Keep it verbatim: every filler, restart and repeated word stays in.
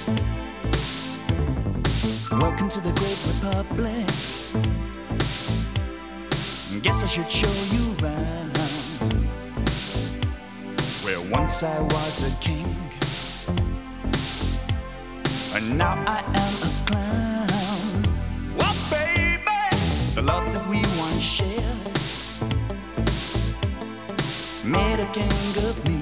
Welcome to the great republic. Guess I should show you around. Where once I was a king, and now I am a clown. Well, baby, the love that we once shared made a king of me.